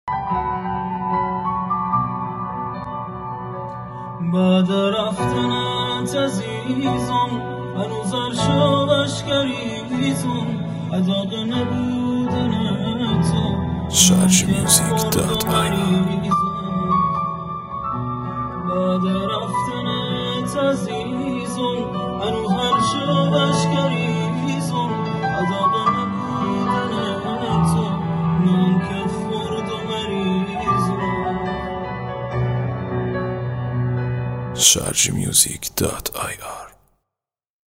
بعد رفتنت عزیزم هنوز عرشاش گریزم عذاب نبودن تو SharjMusic.ir بعد رفتنت عزیزم هنوز عرشاش گریزم عذاب نبودن تو من که فرد و مریضم SharjMusic.ir